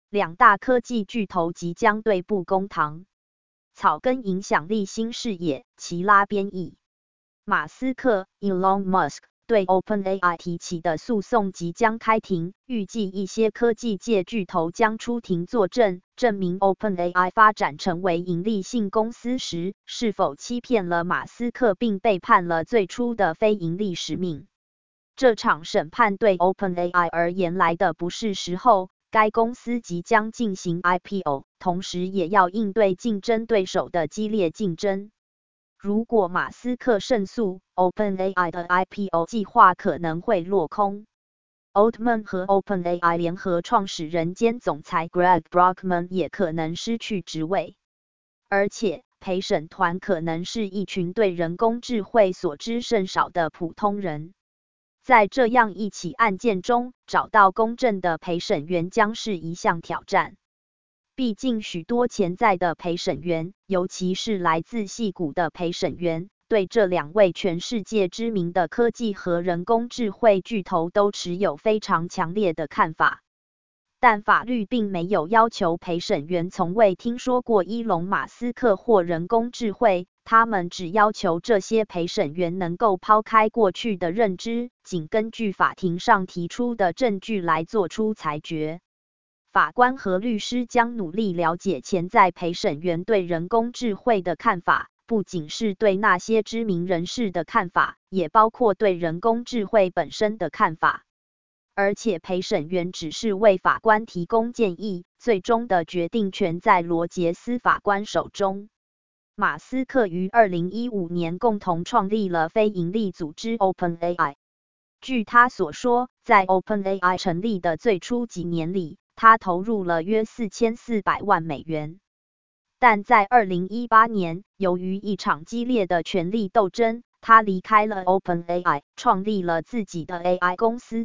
两大科技巨头即将对簿公堂。草根影响力新视野，齐拉编译。马斯克 Elon Musk 对 OpenAI 提起的诉讼即将开庭，预计一些科技界巨头将出庭作证，证明 OpenAI 发展成为盈利性公司时，是否欺骗了马斯克并背叛了最初的非盈利使命。这场审判对 OpenAI 而言来的不是时候，该公司即将进行 IPO， 同时也要应对竞争对手的激烈竞争。如果马斯克胜诉 ，OpenAI 的 IPO 计划可能会落空。Altman 和 OpenAI 联合创始人兼总裁 Greg Brockman 也可能失去职位。而且，陪审团可能是一群对人工智慧所知甚少的普通人。在这样一起案件中，找到公正的陪审员将是一项挑战。毕竟许多潜在的陪审员，尤其是来自矽谷的陪审员，对这两位全世界知名的科技和人工智慧巨头都持有非常强烈的看法。但法律并没有要求陪审员从未听说过伊隆·马斯克或人工智慧，他们只要求这些陪审员能够抛开过去的认知，仅根据法庭上提出的证据来做出裁决。法官和律师将努力了解潜在陪审员对人工智慧的看法，不仅是对那些知名人士的看法，也包括对人工智慧本身的看法。而且陪审员只是为法官提供建议，最终的决定权在罗杰斯法官手中。马斯克于2015年共同创立了非营利组织 OpenAI。据他所说，在 OpenAI 成立的最初几年里，他投入了约4400万美元。但在2018年，由于一场激烈的权力斗争，他离开了 OpenAI， 创立了自己的 AI 公司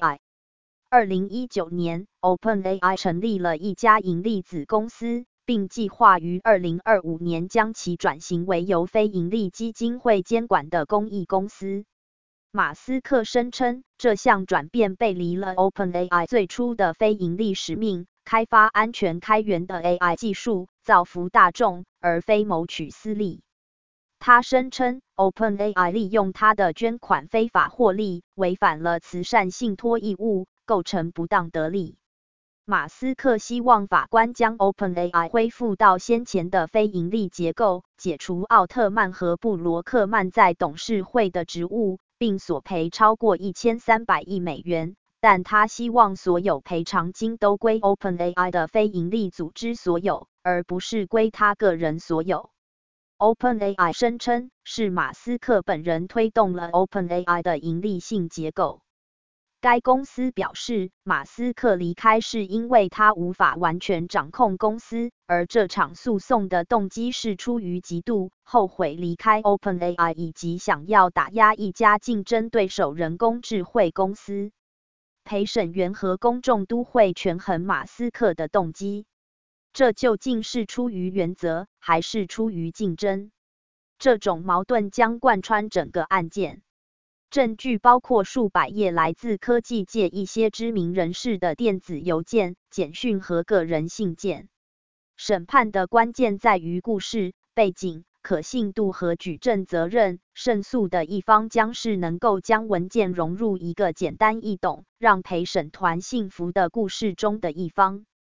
xAI。2019年 ，OpenAI 成立了一家盈利子公司，并计划于2025年将其转型为由非盈利基金会监管的公益公司。马斯克声称，这项转变背离了 OpenAI 最初的非盈利使命，开发安全开源的 AI 技术，造福大众，而非谋取私利。他声称 ，OpenAI 利用他的捐款非法获利，违反了慈善信托义务，构成不当得利。马斯克希望法官将 OpenAI 恢复到先前的非盈利结构，解除奥特曼和布罗克曼在董事会的职务，并索赔超过1300亿美元，但他希望所有赔偿金都归 OpenAI 的非盈利组织所有，而不是归他个人所有。OpenAI 声称，是马斯克本人推动了 OpenAI 的盈利性结构。该公司表示，马斯克离开是因为他无法完全掌控公司，而这场诉讼的动机是出于极度后悔离开 OpenAI 以及想要打压一家竞争对手人工智慧公司。陪审员和公众都会权衡马斯克的动机。这究竟是出于原则，还是出于竞争？这种矛盾将贯穿整个案件。证据包括数百页来自科技界一些知名人士的电子邮件、简讯和个人信件。审判的关键在于故事、背景、可信度和举证责任。胜诉的一方将是能够将文件融入一个简单易懂、让陪审团信服的故事中的一方。